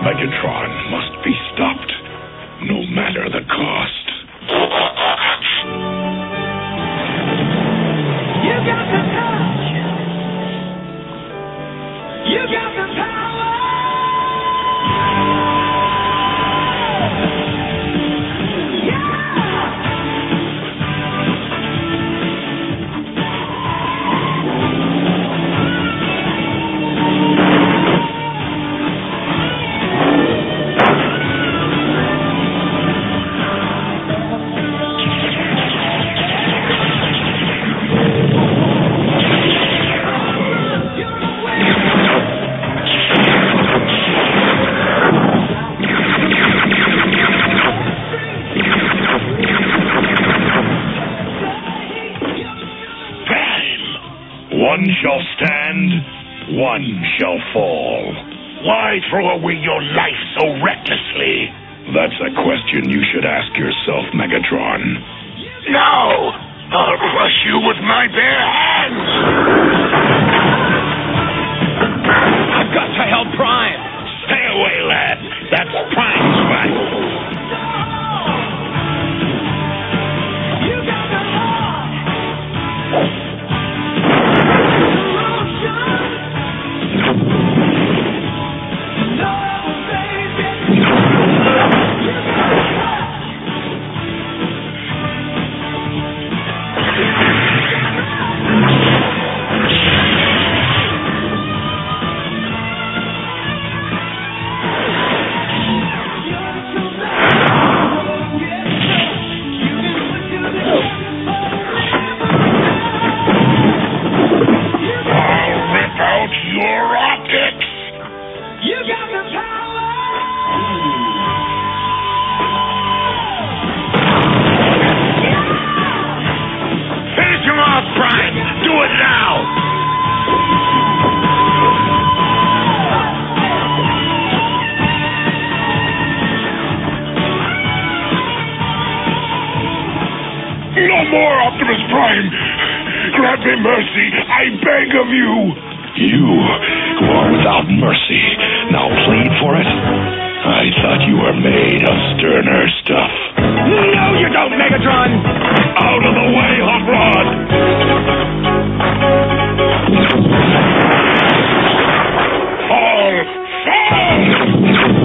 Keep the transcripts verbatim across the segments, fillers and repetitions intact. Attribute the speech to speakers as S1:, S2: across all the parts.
S1: Megatron must be stopped, no matter the cost.
S2: You got the touch. You got the power.
S1: One shall stand, one shall fall.
S3: Why throw away your life so recklessly?
S1: That's a question you should ask yourself, Megatron.
S3: No! I'll crush you with my bare hands!
S4: I've got to help Prime!
S3: Stay away, lad. That's Prime's fight.
S2: You got the heart.
S1: No more, Optimus Prime! Grant me mercy, I beg of you! You, who are without mercy, now plead for it? I thought you were made of sterner stuff.
S4: No, you don't, Megatron!
S1: Out of the way, Hot Rod! Fall! Fall!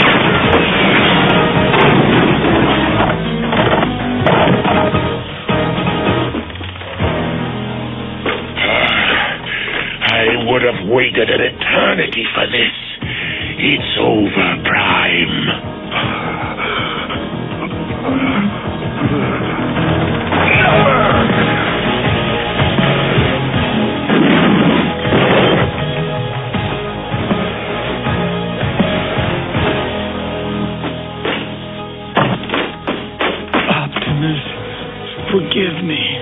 S3: I would have waited an eternity for this. It's over, Prime.
S4: Optimus, forgive me.